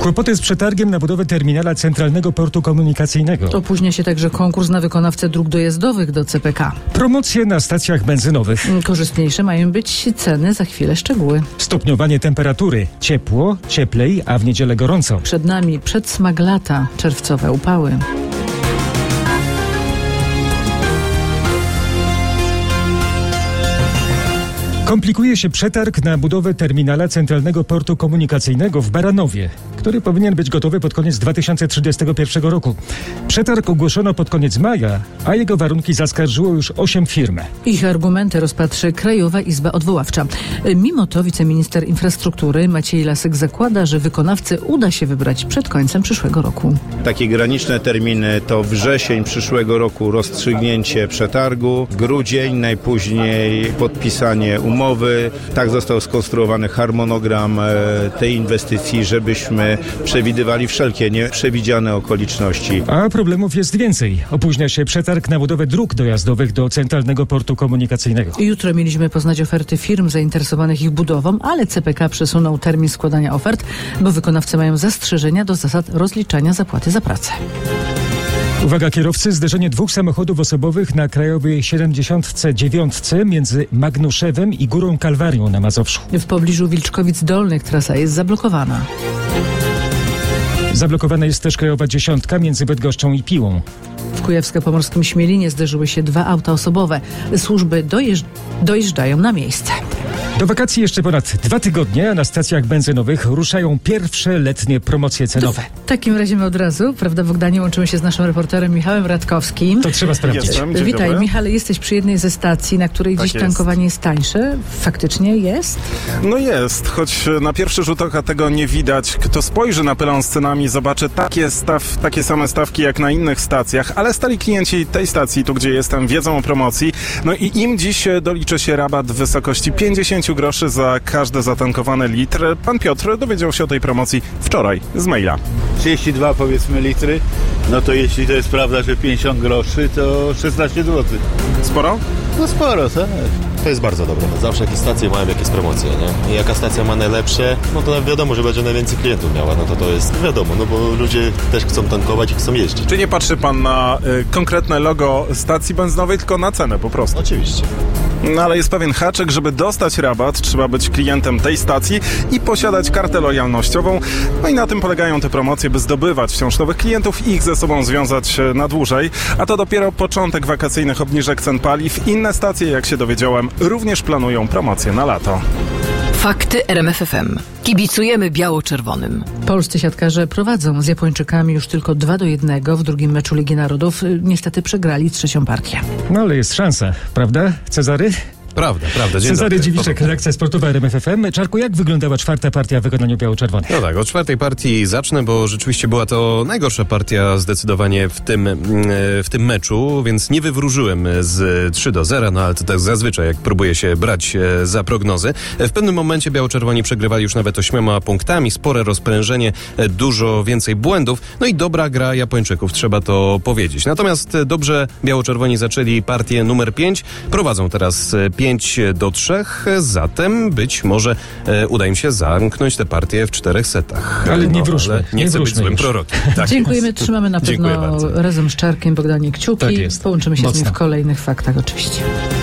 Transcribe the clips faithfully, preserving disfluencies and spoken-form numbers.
Kłopoty z przetargiem na budowę terminala Centralnego Portu Komunikacyjnego. Opóźnia się także konkurs na wykonawcę dróg dojazdowych do C P K. Promocje na stacjach benzynowych. Korzystniejsze mają być ceny, za chwilę szczegóły. Stopniowanie temperatury. Ciepło, cieplej, a w niedzielę gorąco. Przed nami przedsmak lata, czerwcowe upały. Komplikuje się przetarg na budowę terminala Centralnego Portu Komunikacyjnego w Baranowie, który powinien być gotowy pod koniec dwa tysiące trzydziestego pierwszego roku. Przetarg ogłoszono pod koniec maja, a jego warunki zaskarżyło już osiem firm. Ich argumenty rozpatrzy Krajowa Izba Odwoławcza. Mimo to wiceminister infrastruktury Maciej Lasek zakłada, że wykonawcę uda się wybrać przed końcem przyszłego roku. Takie graniczne terminy to wrzesień przyszłego roku rozstrzygnięcie przetargu, grudzień najpóźniej podpisanie umowy. Tak został skonstruowany harmonogram tej inwestycji, żebyśmy przewidywali wszelkie nieprzewidziane okoliczności. A problemów jest więcej. Opóźnia się przetarg na budowę dróg dojazdowych do Centralnego Portu Komunikacyjnego. Jutro mieliśmy poznać oferty firm zainteresowanych ich budową, ale C P K przesunął termin składania ofert, bo wykonawcy mają zastrzeżenia do zasad rozliczania zapłaty za pracę. Uwaga kierowcy, zderzenie dwóch samochodów osobowych na krajowej siedemdziesiąt dziewięć między Magnuszewem i Górą Kalwarią na Mazowszu. W pobliżu Wilczkowic Dolnych trasa jest zablokowana. Zablokowana jest też krajowa dziesiątka między Bydgoszczą i Piłą. W kujawsko-pomorskim Śmielinie zderzyły się dwa auta osobowe. Służby dojeżdż- dojeżdżają na miejsce. Do wakacji jeszcze ponad dwa tygodnie, a na stacjach benzynowych ruszają pierwsze letnie promocje cenowe. W takim razie my od razu, prawda Bogdanie, łączymy się z naszym reporterem Michałem Radkowskim. To trzeba sprawdzić. Jestem. Dzień Witaj, dobry. Michale, jesteś przy jednej ze stacji, na której Tak dziś jest. tankowanie jest tańsze. Faktycznie jest? No jest, choć na pierwszy rzut oka tego nie widać. Kto spojrzy na pylon z cenami, zobaczy takie, staw, takie same stawki jak na innych stacjach, ale stali klienci tej stacji, tu gdzie jestem, wiedzą o promocji. No i im dziś doliczy się rabat w wysokości pięćdziesiąt groszy za każdy zatankowany litr. Pan Piotr dowiedział się o tej promocji wczoraj z maila. trzydzieści dwa powiedzmy litry, no to jeśli to jest prawda, że pięćdziesiąt groszy, to szesnaście złotych. Sporo? No sporo, tak? To jest bardzo dobre. Zawsze jakieś stacje mają jakieś promocje, nie? I jaka stacja ma najlepsze, no to wiadomo, że będzie najwięcej klientów miała. No to to jest wiadomo, no bo ludzie też chcą tankować i chcą jeździć. Czy nie patrzy pan na y, konkretne logo stacji benzynowej, tylko na cenę po prostu? Oczywiście. No ale jest pewien haczyk, żeby dostać rabat, trzeba być klientem tej stacji i posiadać kartę lojalnościową. No i na tym polegają te promocje, by zdobywać wciąż nowych klientów i ich ze sobą związać na dłużej. A to dopiero początek wakacyjnych obniżek cen paliw. Inne stacje, jak się dowiedziałem, również planują promocje na lato. Fakty R M F F M. Kibicujemy biało-czerwonym. Polscy siatkarze prowadzą z Japończykami już tylko dwa do jednego w drugim meczu Ligi Narodów. Niestety przegrali trzecią partię. No ale jest szansa, prawda, Cezary? Prawda, prawda. Dzień Cezary dobry. Dziwiszek, redakcja sportowa R M F F M. Czarku, jak wyglądała czwarta partia w wykonaniu biało-czerwonych? No tak, od czwartej partii zacznę, bo rzeczywiście była to najgorsza partia zdecydowanie w tym, w tym meczu, więc nie wywróżyłem z trzy do zera, no ale to tak zazwyczaj, jak próbuję się brać za prognozy. W pewnym momencie biało-czerwoni przegrywali już nawet ośmioma punktami, spore rozprężenie, dużo więcej błędów, no i dobra gra Japończyków, trzeba to powiedzieć. Natomiast dobrze biało-czerwoni zaczęli partię numer pięć, prowadzą teraz pięć do trzech, zatem być może e, uda im się zamknąć tę partię w czterech setach. Ale nie No, wróżmy, ale nie, nie chcę być wróżmy złym już. prorokiem. Tak Dziękujemy, jest. trzymamy na Dziękuję pewno bardzo. razem z Czarkiem Bogdanie kciuki. Tak jest. Połączymy się z nim Mocno. w kolejnych faktach oczywiście.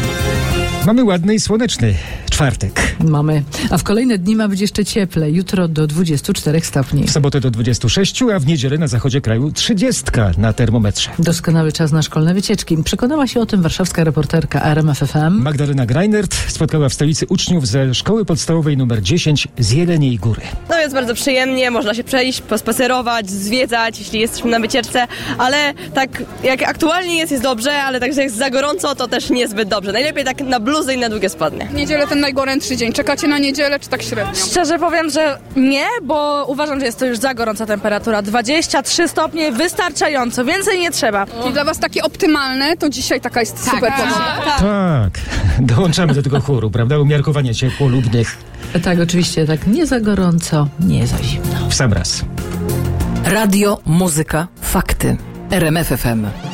Mamy ładny i słoneczny czwartek. Mamy. A w kolejne dni ma być jeszcze cieplej. Jutro do dwudziestu czterech stopni. W sobotę do dwudziestu sześciu, a w niedzielę na zachodzie kraju trzydziestka na termometrze. Doskonały czas na szkolne wycieczki. Przekonała się o tym warszawska reporterka R M F F M. Magdalena Greinert spotkała w stolicy uczniów ze szkoły podstawowej numer dziesięć z Jeleniej Góry. No jest bardzo przyjemnie, można się przejść, pospacerować, zwiedzać, jeśli jesteśmy na wycieczce, ale tak jak aktualnie jest, jest dobrze, ale tak jak jest za gorąco, to też niezbyt dobrze. Najlepiej tak na bluzę i na długie spodnie. Niedzielę ten najgorętszy dzień. Czekacie na niedzielę, czy tak średnio? Szczerze powiem, że nie, bo uważam, że jest to już za gorąca temperatura. dwadzieścia trzy stopnie wystarczająco, więcej nie trzeba. I dla was takie optymalne, to dzisiaj taka jest super pogoda. Tak, dołączamy do tego chóru, prawda? Umiarkowanie ciepłolubnych Tak, oczywiście, tak nie za gorąco, nie za zimno. w sam raz. Radio, muzyka, fakty. R M F F M.